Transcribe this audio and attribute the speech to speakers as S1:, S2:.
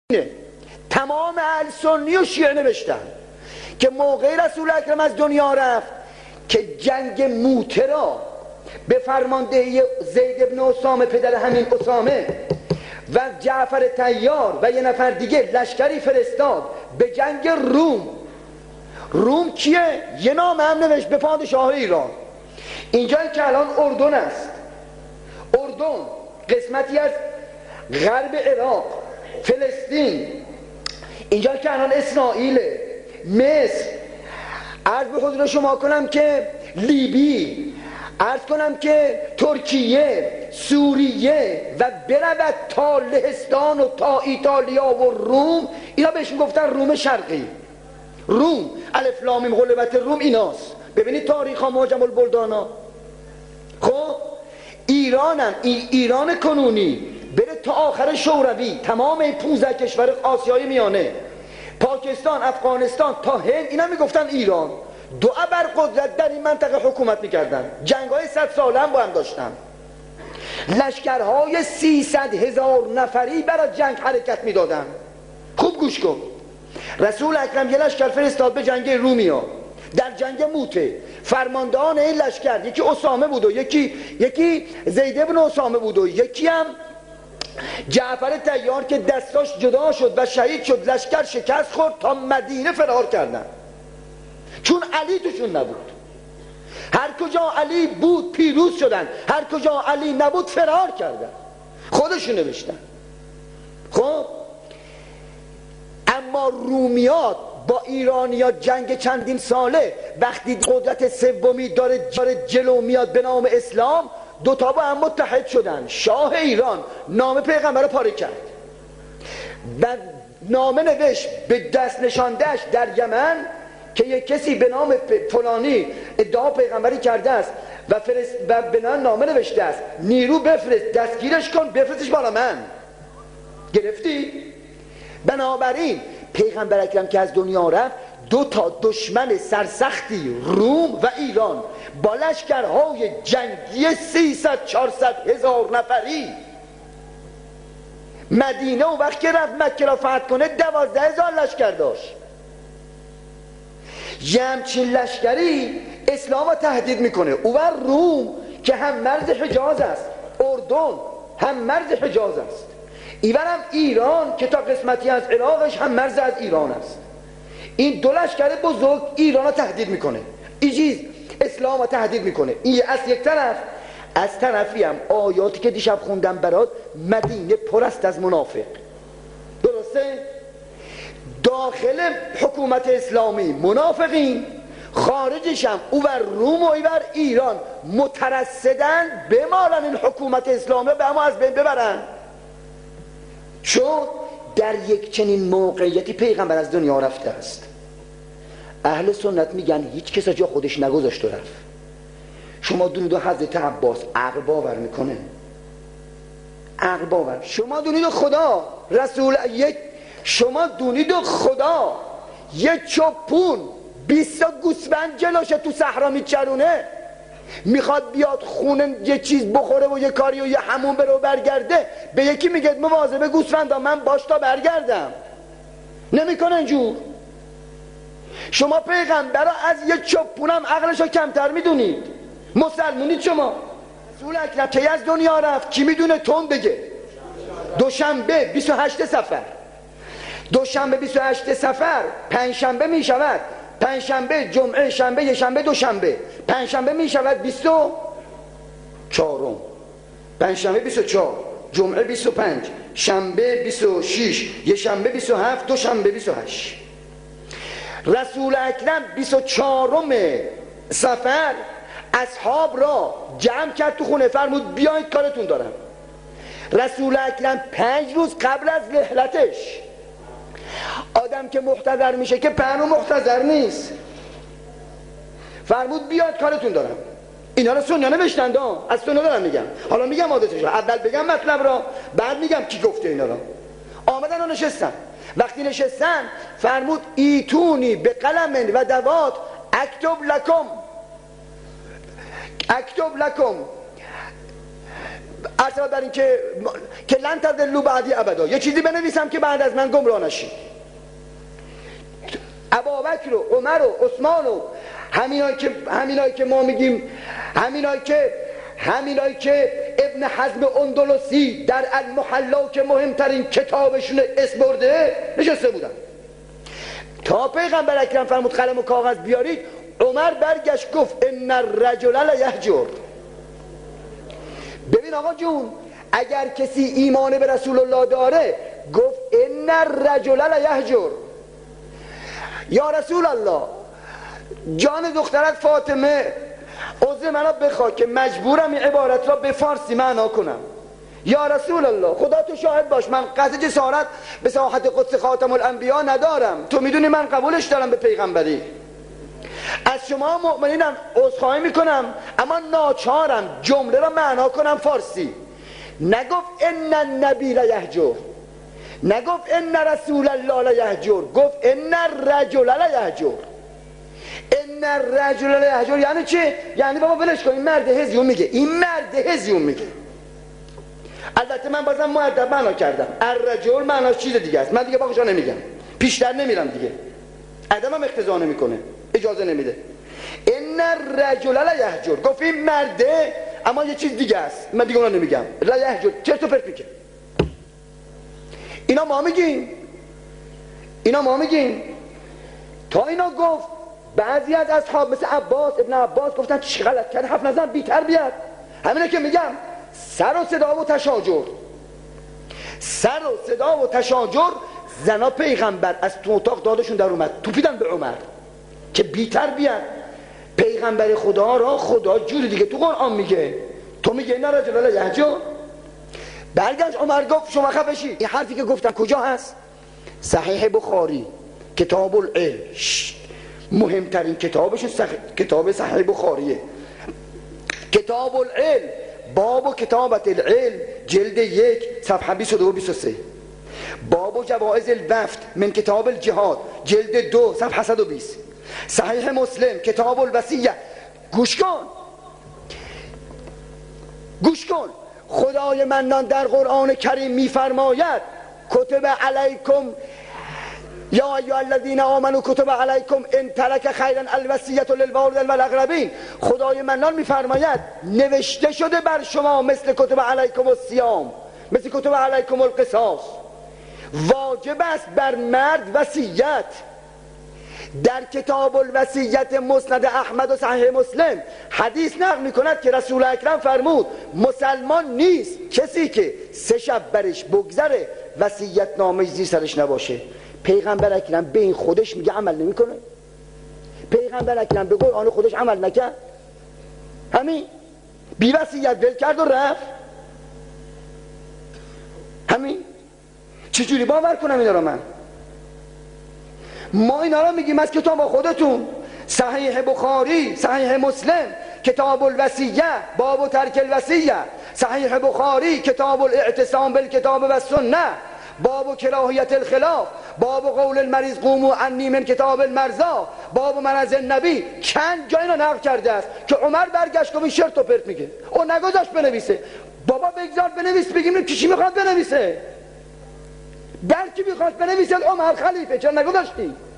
S1: تمام اهل سنی و شیعه نوشتن که موقع رسول اکرم از دنیا رفت که جنگ موته را به فرماندهی زید ابن اسامه پدر همین اسامه و جعفر طیار و یه نفر دیگه لشکری فرستاد به جنگ روم کیه؟ یه نام هم نوشت به پادشاه ایران. اینجایی که الان اردن است، اردن قسمتی از غرب عراق، فلسطین، اینجا که الان اسرائیل، مصر، عرض به حضور شما کنم که لیبی، عرض کنم که ترکیه، سوریه و برود تا لهستان و تا ایتالیا و روم، اینا بهش میگفتن روم شرقی. روم الف لام میم غلبت روم ایناست. ببینید تاریخ ها معجم البلدانا. خب ایران کنونی بره تا آخر شوروی، تمام این 15 کشور آسیای میانه، پاکستان، افغانستان تا هند، اینا میگفتن ایران. دو ابرقدرت در این منطقه حکومت میکردن، جنگ‌های 100 ساله هم با هم داشتن، لشکرهای 300,000 نفری برای جنگ حرکت میدادن. خوب گوش کن، رسول اکرم یه لشکر فرستاد به جنگ رومیا. در جنگ موته فرماندهان این لشکر یکی اسامه بود و یکی زید بن اسامه بود و یکی هم جعفر طیار که دستاش جدا شد و شهید شد. لشکر شکست خورد، تا مدینه فرار کردن چون علی توشون نبود. هر کجا علی بود پیروز شدن، هر کجا علی نبود فرار کردن. خودشون نوشتن. خب اما رومیات با ایرانیا جنگ چندین ساله، وقتی قدرت سومی داره جلو میاد به نام اسلام، دوتا با هم متحد شدن. شاه ایران نام پیغمبر رو پاره کرد و نامه نوشت به دست نشاندهش در یمن که یک کسی به نام فلانی ادعا پیغمبری کرده است و به نامه نوشته است نیرو بفرست دستگیرش کن، بفرستش بالا من. گرفتی؟ بنابراین پیغمبر اکرم که از دنیا رفت، دو تا دشمن سرسختی روم و ایران با لشکرهای جنگی 300-400 هزار نفری مدینه و وقتی رفت مکه را فتح کنه 12,000 لشکر داشت. یه همچین لشکری اسلام را تهدید میکنه. اوور روم که هم مرز حجاز است، اردن هم مرز حجاز است، ایورم ایران که تا قسمتی از عراقش هم مرز از ایران است. این دو لشکر بزرگ ایران را تهدید میکنه، ایجیز اسلام را تهدید میکنه. این از یک طرف، از طرفی هم آیاتی که دیشب خوندم برات، مدینه پر است از منافق. درسته؟ داخل حکومت اسلامی منافقین، خارجش هم اوور روم و اوور ایران مترصدن بمارن این حکومت اسلامی به همه از بین ببرن. چون در یک چنین موقعیتی پیغمبر از دنیا رفته است. اهل سنت میگن هیچ کس جا خودش نگذاشت و رفت. شما دونید و حضرت عباس عقل باور میکنه؟ عقل باور. شما دونید و خدا رسول شما دونید و خدا یک چوپون 20 گوسفند جلوشه تو صحرا میچرونه، میخواد بیاد خونه یه چیز بخوره و یه کاری و یه همون بره و برگرده، به یکی میگه مواظب گوسفندا من باش تا برگردم. نمیکنه اینجور. شما پیغمبر را از یه چوپونم عقلشو کمتر میدونید. مسلمونید شما. رسول اکرم که از دنیا رفت کی میدونه؟ تون بگه. دوشنبه 28 صفر، دوشنبه 28 صفر پنجشنبه میشود، پنجشنبه جمعه شنبه یه شنبه دوشنبه، پنجشنبه میشود 24، پنجشنبه 24، جمعه 25، شنبه 26، یه شنبه 27، دوشنبه 28. رسول اکرم 24 صفر اصحاب را جمع کرد تو خونه، فرمود بیایید کارتون دارم. رسول اکرم 5 روز قبل از رحلتش، آدم که محتضر میشه که پهنو محتضر نیست، فرمود بیاد کارتون دارم. اینا رو سنیا نوشتند، از سنیا دارم میگم. حالا میگم عادتش را، اول بگم مطلب را بعد میگم کی گفته اینا را. آمدن و نشستن. وقتی نشستن فرمود ایتونی به قلم و دوات اکتب لکم عرض بر این که لن تضلوا بعدی ابدا، یه چیزی بنویسم که بعد از من گمراه نشید. ابابکر و عمر و عثمان و همینایی که ما میگیم، همینایی که ابن حزم اندلسی در المحلا که مهمترین کتابشون اسم برده نشسته بودن. تا پیغمبر اکرم فرمود قلم و کاغذ بیارید، عمر برگشت گفت ان الرجل لیهجر. ببین آقا جون، اگر کسی ایمان به رسول الله داره گفت ان الرجل لیهجر. یا رسول الله، جان دخترت فاطمه عذر منو بخوا که مجبورم این عبارت را به فارسی معنا کنم. یا رسول الله، خدا تو شاهد باش، من قصد جسارت به ساحت قدس خاتم الانبیا ندارم، تو میدونی من قبولش دارم به پیغمبری. از شما مؤمنینم عذرخواهی میکنم، اما ناچارم جمله را معنا کنم فارسی. نگفت ان النبی لیهجر، نگفت ان رسول الله لیهجر، گفت ان الرجل لیهجر. ان الرجل لیهجر یعنی چه؟ یعنی بابا ولش کن، این مرد هزیون میگه، این مرد هزیون میگه. البته من بازم مؤدب معنا کردم، الرجل معناش چیز دیگه است، من دیگه باقیشو نمیگم، پیشتر نمیرم دیگه، ادمم اقتضا نمیکنه، اجازه نمیده. ان الرجل لیهجر، گفت این مرده اما یه چیز دیگه است، من دیگه اونو نمیگم. لیهجر چرت و پرت میگه. اینا ما میگیم. تا اینا گفت بعضی از اصحاب مثل ابن عباس گفتن چی غلط کرده، حرف نزن، بی‌تر بیاد. همینه که میگم، سر و صدا و تشاجر زنا پیغمبر از تو اتاق دادشون در اومد، توپیدن به عمر که بی‌تر بیاد. پیغمبر خدا را خدا جوری دیگه تو قرآن میگه، تو میگه اینا رجل لیهجر. برگشت عمر گفت شما خفه شید. این حرفی که گفتم کجا هست؟ صحیح بخاری کتاب العلم، مهمترین کتابش کتاب صحیح بخاریه. کتاب العلم، باب و کتابت العلم، جلد 1 صفحه 22-23. باب و جوائز الوفد من کتاب الجهاد، جلد 2 صفحه 120. صحیح مسلم کتاب الوصیه. گوش کن. خدای منان در قرآن کریم میفرماید کتب علیکم یا ایها الذین آمنوا کتب علیکم ان ترک خیرا الوصیة للوالدین والاقربین. خدای منان میفرماید نوشته شده بر شما مثل کتب علیکم الصیام، مثل کتب علیکم القصاص. واجب است بر مرد وصیت. در کتاب الوصیت مسند احمد و صحیح مسلم حدیث نقل میکند که رسول اکرم فرمود مسلمان نیست کسی که 3 شب برش بگذره وصیت نامه زیر سرش نباشه. پیغمبر اکرم به این خودش میگه عمل نمیکنه؟ پیغمبر اکرم به قرآن خودش عمل نکرد؟ همین بی وصیت ول کرد و رفت. همین چجوری باور کنم اینا رو من؟ ما اینا رو میگیم از کتاب خودتون. صحیح بخاری، صحیح مسلم کتاب الوصیه، باب و ترک الوصیه. صحیح بخاری کتاب الاعتصام بالکتاب و سنه، باب و کراهیت الخلاف، باب و قول المریض قوموا عنی من کتاب المرضا، باب و مرض النبی. چند جایی رو نقل کرده است که عمر برگشت گفت این شرط و پرت میگه، او نگذاشت بنویسه. بابا بگذار بنویس، بگیم کی میخواد بنویسه؟ در کی میخواد بنویسه؟ عمر خلیفه، چرا نگذاشتی؟